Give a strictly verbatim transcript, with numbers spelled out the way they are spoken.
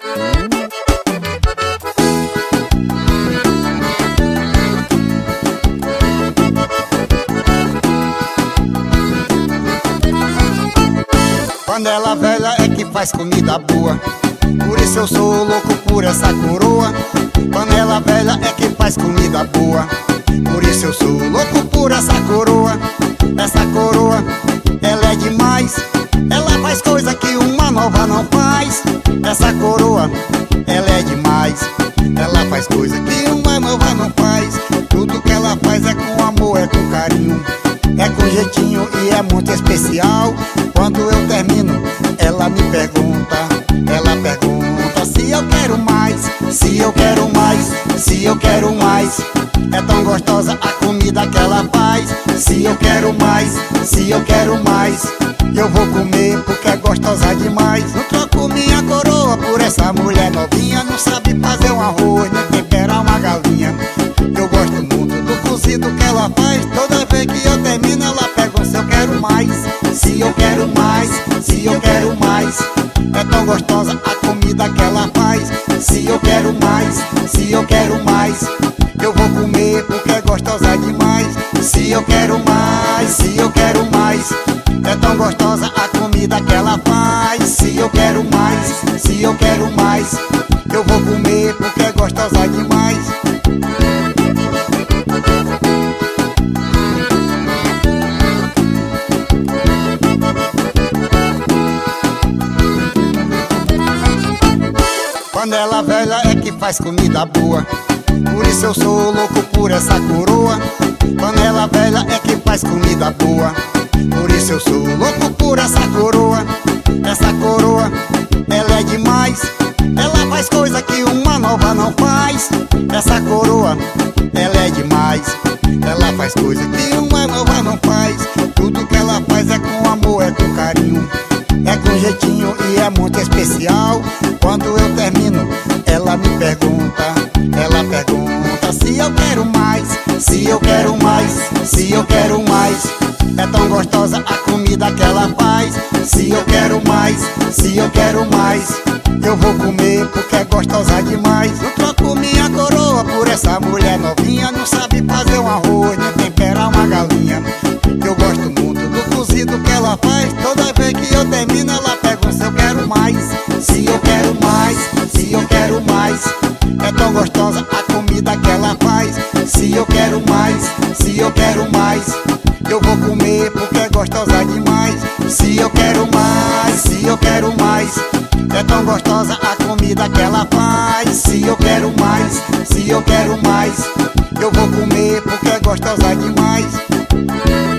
Panela velha é que faz comida boa, por isso eu sou louco por essa coroa. Panela velha é que faz comida boa, por isso eu sou louco por essa coroa. Essa coroa, ela é demais, ela faz coisa que uma nova não faz. Essa coroa, ela é demais, ela faz coisa que uma nova não faz. Tudo que ela faz é com amor, é com carinho, é com jeitinho e é muito especial. Quando eu termino, ela me pergunta, ela pergunta se eu quero mais, se eu quero mais, se eu quero mais. É tão gostosa a comida que ela faz. Se eu quero mais, se eu quero mais, eu vou comer porque é gostosa demais. Não troco minha coroa por essa mulher novinha, não sabe fazer um arroz, nem temperar uma galinha. Eu gosto muito do cozido que ela faz. Toda vez que eu termino, ela pergunta se eu quero mais, se eu quero mais, se eu quero mais. É tão gostosa a comida que ela faz. Se eu quero mais, se eu quero mais, eu vou comer porque é gostosa demais. Se eu quero mais, se eu quero mais, é tão gostosa a comida que ela faz. Se eu quero mais, se eu quero mais, eu vou comer porque é gostosa demais. Panela velha é que faz comida boa, por isso eu sou louco por essa coroa. Panela velha é que faz comida boa, por isso eu sou louco por essa coroa. Essa coroa, ela é demais, ela faz coisa que uma nova não faz. Essa coroa, ela é demais, ela faz coisa que uma nova não faz. Tudo que ela faz é com amor, é com carinho, é com jeitinho e é muito especial. Quando eu termino, ela me pergunta, ela pergunta se eu quero mais, se eu quero mais, se eu quero mais. É tão gostosa a comida que ela faz. Se eu quero mais, se eu quero mais, eu vou comer porque é gostosa demais. Eu troco minha coroa por essa mulher novinha, não sabe fazer um arroz, nem temperar uma galinha. Eu gosto muito do cozido que ela faz. Toda vez que eu termino, ela pergunta se eu quero mais, se eu quero mais, se eu quero mais. É tão gostosa a comida que ela faz. Se eu quero mais, se eu quero mais, eu vou comer porque é gostosa demais. Se eu quero mais, se eu quero mais, é tão gostosa a comida que ela faz. Se eu quero mais, se eu quero mais, eu vou comer porque é gostosa demais.